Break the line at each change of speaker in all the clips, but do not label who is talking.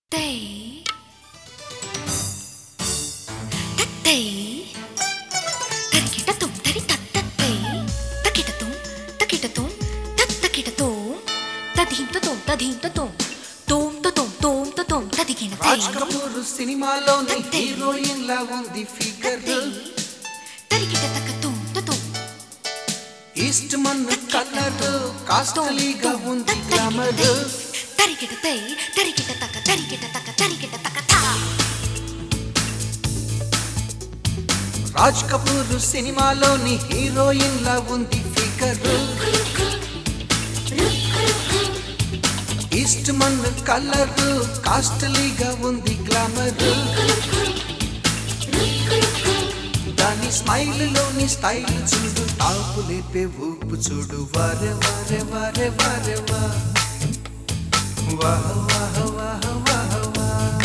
Tay, tay, tarikita tum, tari tat tat tay, takita tum, takita tum, tadim to tum, tadigina tay.
Raj Kapoor సినిమాలోని heroine లా ఉంది figure
tarikita takatum, tum,
Eastman colour కాస్ట్లీగా ఉంది glamour
tarikita tay, tarikita taka, tarikita taka ta.
Raj Kapoor సినిమాలోని heroine లా ఉంది figure Eastman colour కాస్ట్లీగా ఉంది గ్లామర్ దాని స్మైల్ లోని స్టైల్ చూడు తాపు లేపే ఊపు చూడు వారే వారే వారే వారే వా వాహ వాహ వాహ వాహ వా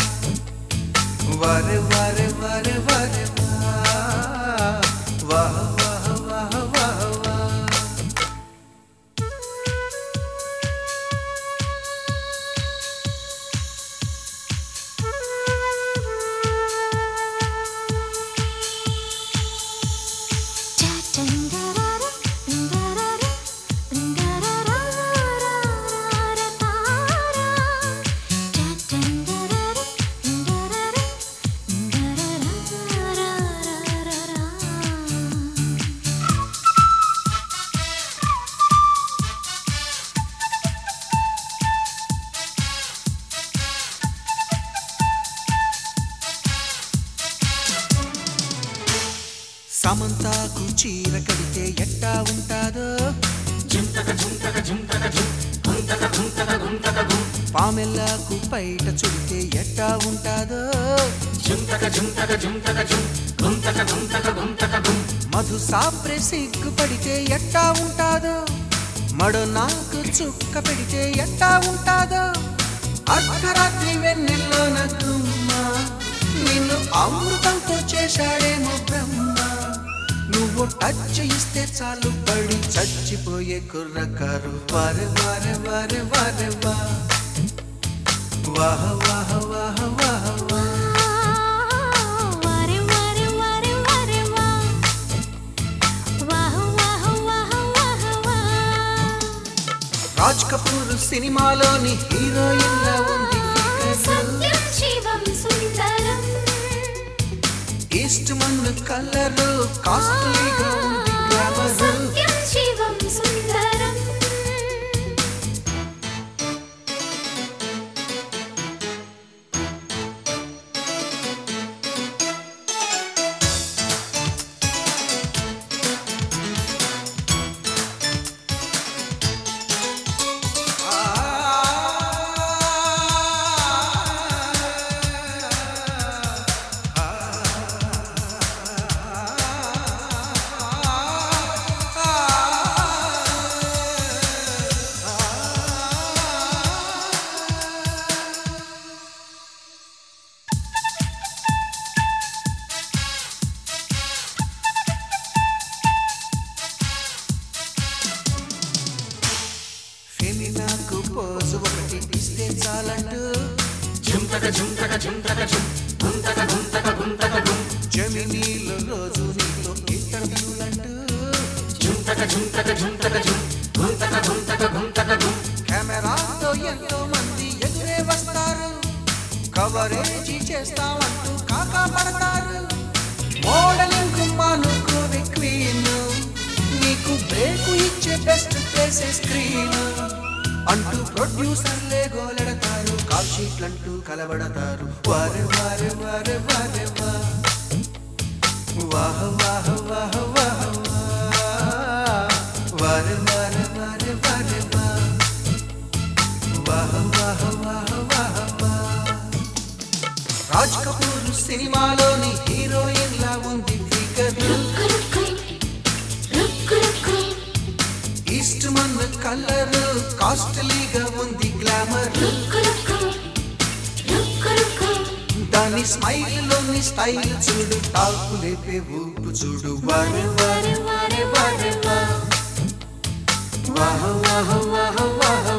వారే వారే వారే వారే వా వాహ వాహ వాహ వాహ వా సమంతాకు చీర కడితే ఎట్టా ఉంటాదో పామెల్లాకు పైట చుడితే ఎట్టా ఉంటాదో మధు సాప్రే సిగ్గు పడితే ఎట్టా ఉంటాదో మడు నాకు చుక్క పెడితే ఎట్టా ఉంటాదో అర్ధరాత్రి వెన్నెల్లోన గుమ్మ నిన్ను అమృతంతో చేశాడేమో బ్రహ్మ నువ్వు టచ్ ఇస్తే చాలు పడి చచ్చిపోయే కుర్రకారు వారే వారే వారే వారే వా వాహ వాహ వాహ వాహ వా రాజ్ కపూర్ సినిమాలోని హీరోయిన్ లా ఉంది ఈస్ట్ మన్ కలర్ కాస్ట్లీగా ఉంది గ్లామర్ నాకు పోజు ఒకటి ఇస్తే చాలంటూ జమినీలో రోజు నీతో ఇంటర్వ్యూలంటూ కెమెరాతో ఎంతో మంది ఎదురే వస్తారు కవరేజీ చేస్తామంటూ కాకా పడతారు మోడలింగ్ మానుకోవే క్వీన్ నీకు బ్రేకు ఇచ్చే బెస్ట్ ప్లేసే స్క్రీన్ అంటూ ప్రొడ్యూసర్లే గోలెడతారు కాల్ షీట్లంటూ కలబడతారు వారే వారే వారే వారే వా వాహ వాహ వాహ వాహ వా వారే వారే వారే వారే వా వాహ వాహ వాహ వాహ వా రాజ్ కపూర్ సినిమాలోని హీరోయిన్ లా ఉంది ఫిగర్ ఈస్ట్ మన్ కలర్ కాస్ట్లీగా ఉంది గ్లామర్ దాని స్మైల్ లోని స్టైల్ చూడు తాకు లేపే ఊపు చూడు వారే వారే వారే వారే వా వాహ వాహ వాహ వాహ